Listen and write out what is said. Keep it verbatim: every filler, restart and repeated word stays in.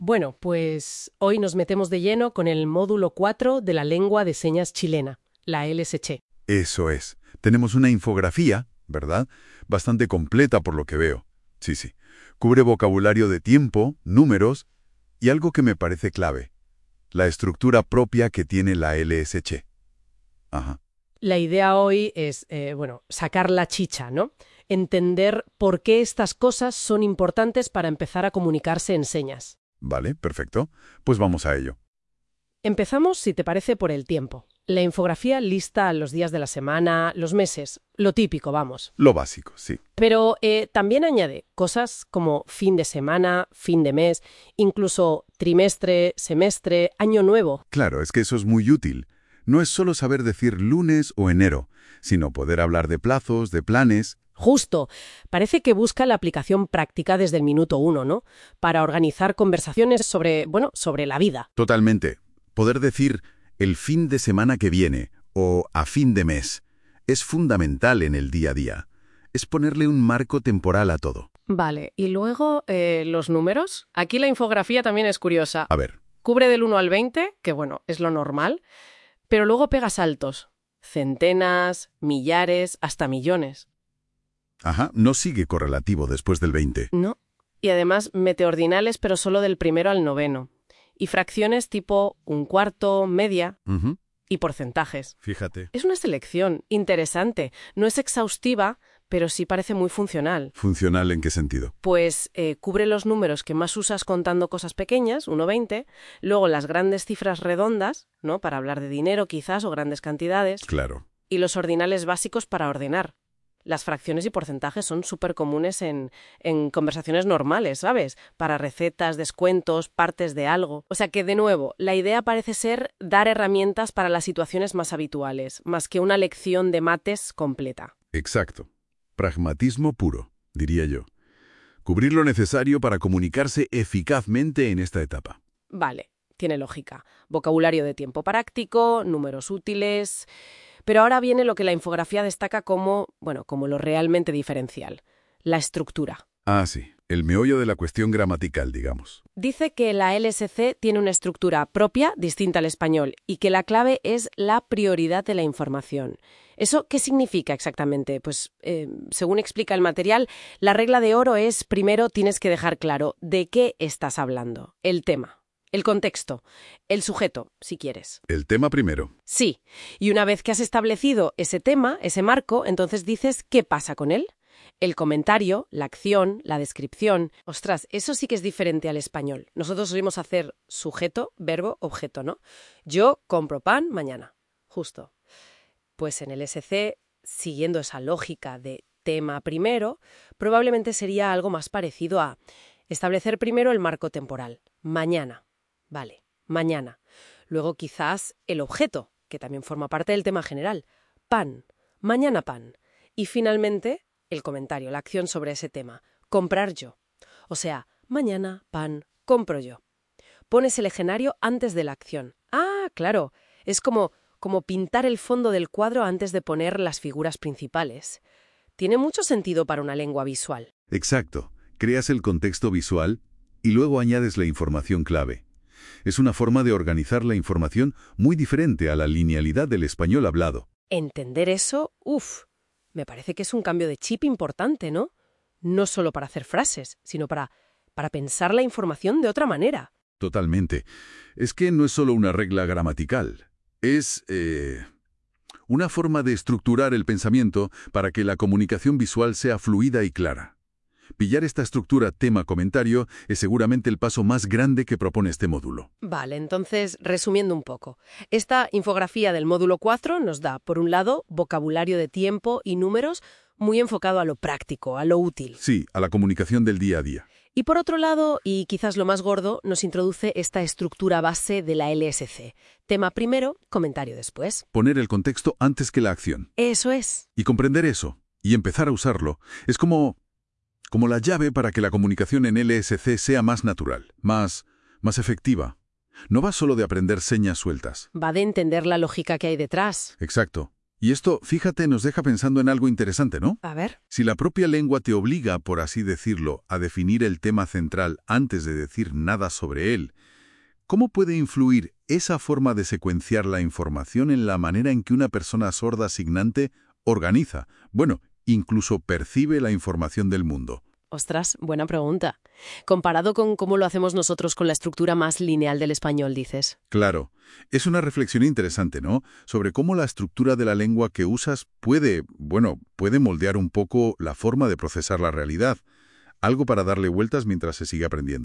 Bueno, pues hoy nos metemos de lleno con el módulo cuatro de la lengua de señas chilena, la L S C. Eso es. Tenemos una infografía, ¿verdad? Bastante completa por lo que veo. Sí, sí. Cubre vocabulario de tiempo, números y algo que me parece clave, la estructura propia que tiene la L S C. Ajá. La idea hoy es, eh, bueno, sacar la chicha, ¿no? Entender por qué estas cosas son importantes para empezar a comunicarse en señas. Vale, perfecto. Pues vamos a ello. Empezamos, si te parece, por el tiempo. La infografía lista los días de la semana, los meses, lo típico, vamos. Lo básico, sí. Pero eh, también añade cosas como fin de semana, fin de mes, incluso trimestre, semestre, año nuevo. Claro, es que eso es muy útil. No es solo saber decir lunes o enero, sino poder hablar de plazos, de planes. Justo. Parece que busca la aplicación práctica desde el minuto uno, ¿no? Para organizar conversaciones sobre, bueno, sobre la vida. Totalmente. Poder decir el fin de semana que viene o a fin de mes es fundamental en el día a día. Es ponerle un marco temporal a todo. Vale, y luego eh, los números. Aquí la infografía también es curiosa. A ver. Cubre del uno al veinte, que bueno, es lo normal, pero luego pega saltos. Centenas, millares, hasta millones. Ajá, no sigue correlativo después del veinte. No. Y además mete ordinales, pero solo del primero al noveno. Y fracciones tipo un cuarto, media, Uh-huh. y porcentajes. Fíjate. Es una selección interesante. No es exhaustiva, pero sí parece muy funcional. ¿Funcional en qué sentido? Pues eh, cubre los números que más usas contando cosas pequeñas, uno a veinte, luego las grandes cifras redondas, ¿no? Para hablar de dinero quizás o grandes cantidades, Claro. y los ordinales básicos para ordenar. Las fracciones y porcentajes son súper comunes en, en conversaciones normales, ¿sabes? Para recetas, descuentos, partes de algo. O sea que, de nuevo, la idea parece ser dar herramientas para las situaciones más habituales, más que una lección de mates completa. Exacto. Pragmatismo puro, diría yo. Cubrir lo necesario para comunicarse eficazmente en esta etapa. Vale, tiene lógica. Vocabulario de tiempo práctico, números útiles. Pero ahora viene lo que la infografía destaca como, bueno, como lo realmente diferencial, la estructura. Ah, sí. El meollo de la cuestión gramatical, digamos. Dice que la L S C tiene una estructura propia, distinta al español, y que la clave es la prioridad de la información. ¿Eso qué significa exactamente? Pues, eh, según explica el material, la regla de oro es, primero, tienes que dejar claro de qué estás hablando, el tema. El contexto, el sujeto, si quieres. El tema primero. Sí, y una vez que has establecido ese tema, ese marco, entonces dices qué pasa con él. El comentario, la acción, la descripción. Ostras, eso sí que es diferente al español. Nosotros solemos hacer sujeto, verbo, objeto, ¿no? Yo compro pan mañana. Justo. Pues en el S C, siguiendo esa lógica de tema primero, probablemente sería algo más parecido a establecer primero el marco temporal. Mañana. Vale, mañana. Luego quizás el objeto, que también forma parte del tema general. Pan. Mañana pan. Y finalmente, el comentario, la acción sobre ese tema. Comprar yo. O sea, mañana pan, compro yo. Pones el escenario antes de la acción. Ah, claro. Es como, como pintar el fondo del cuadro antes de poner las figuras principales. Tiene mucho sentido para una lengua visual. Exacto. Creas el contexto visual y luego añades la información clave. Es una forma de organizar la información muy diferente a la linealidad del español hablado. Entender eso, uff, me parece que es un cambio de chip importante, ¿no? No solo para hacer frases, sino para, para pensar la información de otra manera. Totalmente. Es que no es solo una regla gramatical. Es eh, una forma de estructurar el pensamiento para que la comunicación visual sea fluida y clara. Pillar esta estructura tema-comentario es seguramente el paso más grande que propone este módulo. Vale, entonces, resumiendo un poco. Esta infografía del módulo cuatro nos da, por un lado, vocabulario de tiempo y números muy enfocado a lo práctico, a lo útil. Sí, a la comunicación del día a día. Y por otro lado, y quizás lo más gordo, nos introduce esta estructura base de la L S C. Tema primero, comentario después. Poner el contexto antes que la acción. Eso es. Y comprender eso, y empezar a usarlo, es como... como la llave para que la comunicación en L S C sea más natural, más, más efectiva. No va solo de aprender señas sueltas. Va de entender la lógica que hay detrás. Exacto. Y esto, fíjate, nos deja pensando en algo interesante, ¿no? A ver. Si la propia lengua te obliga, por así decirlo, a definir el tema central antes de decir nada sobre él, ¿cómo puede influir esa forma de secuenciar la información en la manera en que una persona sorda signante organiza, bueno, incluso percibe la información del mundo? Ostras, buena pregunta. Comparado con cómo lo hacemos nosotros con la estructura más lineal del español, dices. Claro, es una reflexión interesante, ¿no? Sobre cómo la estructura de la lengua que usas puede, bueno, puede moldear un poco la forma de procesar la realidad. Algo para darle vueltas mientras se sigue aprendiendo.